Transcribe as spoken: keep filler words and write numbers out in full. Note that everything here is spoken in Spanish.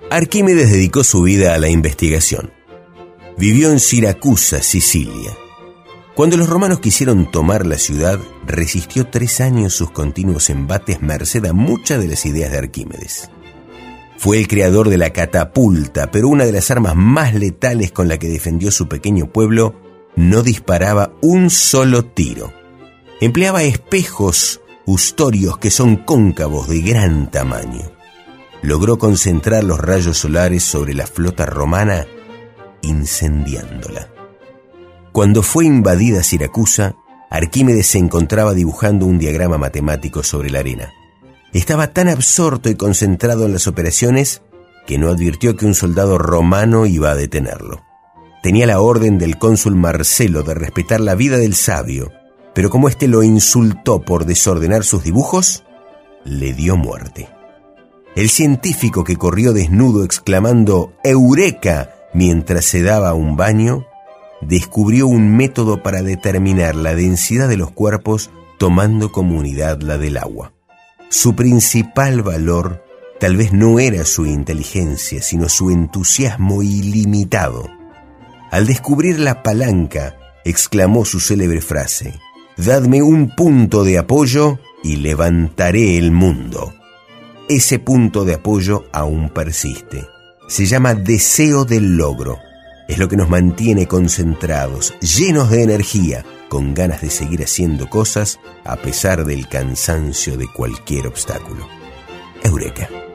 Arquímedes dedicó su vida a la investigación. Vivió en Siracusa, Sicilia. Cuando los romanos quisieron tomar la ciudad, resistió tres años sus continuos embates merced a muchas de las ideas de Arquímedes. Fue el creador de la catapulta, pero una de las armas más letales con la que defendió su pequeño pueblo no disparaba un solo tiro. Empleaba espejos ustorios que son cóncavos de gran tamaño. Logró concentrar los rayos solares sobre la flota romana, incendiándola. Cuando fue invadida Siracusa, Arquímedes se encontraba dibujando un diagrama matemático sobre la arena. Estaba tan absorto y concentrado en las operaciones que no advirtió que un soldado romano iba a detenerlo. Tenía la orden del cónsul Marcelo de respetar la vida del sabio, pero como éste lo insultó por desordenar sus dibujos, le dio muerte. El científico, que corrió desnudo exclamando ¡Eureka!, mientras se daba un baño, descubrió un método para determinar la densidad de los cuerpos tomando como unidad la del agua. Su principal valor tal vez no era su inteligencia, sino su entusiasmo ilimitado. Al descubrir la palanca, exclamó su célebre frase: «Dadme un punto de apoyo y levantaré el mundo». Ese punto de apoyo aún persiste. Se llama deseo del logro. Es lo que nos mantiene concentrados, llenos de energía, con ganas de seguir haciendo cosas a pesar del cansancio de cualquier obstáculo. Eureka.